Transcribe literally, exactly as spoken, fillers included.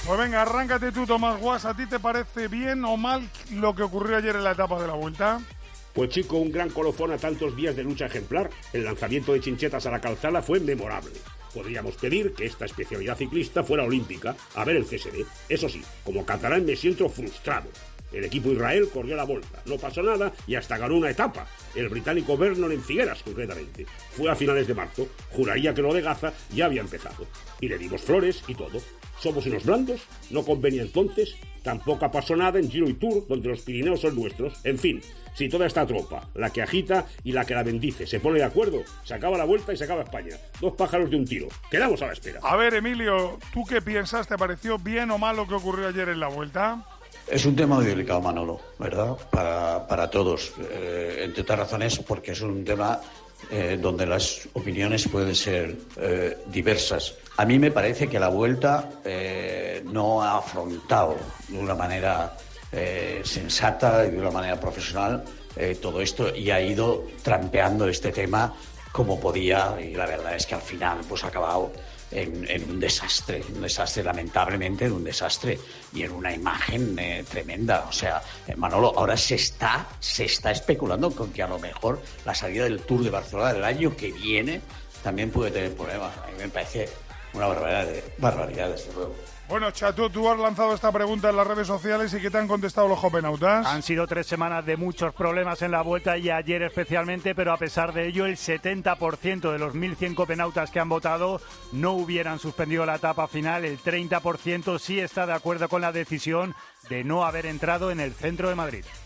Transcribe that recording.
Pues venga, arráncate tú, Tomás Guas. ¿A ti te parece bien o mal lo que ocurrió ayer en la etapa de la Vuelta? Pues chico, un gran colofón a tantos días de lucha ejemplar. El lanzamiento de Chinchetas a la calzada fue memorable. Podríamos pedir que esta especialidad ciclista fuera olímpica. A ver el C S D. Eso sí, como catalán me siento frustrado. El equipo Israel corrió la Volta, no pasó nada y hasta ganó una etapa. El británico Vernon en Figueras, concretamente. Fue a finales de marzo. Juraría que lo de Gaza ya había empezado. Y le dimos flores y todo. ¿Somos unos blandos? ¿No convenía entonces? Tampoco pasó nada en Giro y Tour, donde los Pirineos son nuestros. En fin, si toda esta tropa, la que agita y la que la bendice, se pone de acuerdo, se acaba la Vuelta y se acaba España. Dos pájaros de un tiro. Quedamos a la espera. A ver, Emilio, ¿tú qué piensas? ¿Te pareció bien o mal lo que ocurrió ayer en la Vuelta? Es un tema muy delicado, Manolo, ¿verdad? Para, para todos, eh, entre otras razones, porque es un tema eh, donde las opiniones pueden ser eh, diversas. A mí me parece que la Vuelta eh, no ha afrontado de una manera eh, sensata y de una manera profesional eh, todo esto y ha ido trampeando este tema como podía, y la verdad es que al final pues ha acabado En, en un desastre, un desastre, lamentablemente en un desastre y en una imagen eh, tremenda. O sea, eh, Manolo, ahora se está, se está especulando con que a lo mejor la salida del Tour de Barcelona del año que viene también puede tener problemas. A mí me parece una barbaridad, de, barbaridad desde luego. Bueno, Chato, tú has lanzado esta pregunta en las redes sociales y ¿qué te han contestado los jovenautas? Han sido tres semanas de muchos problemas en la Vuelta y ayer especialmente, pero a pesar de ello el setenta por ciento de los mil cien copenautas que han votado no hubieran suspendido la etapa final. El treinta por ciento sí está de acuerdo con la decisión de no haber entrado en el centro de Madrid.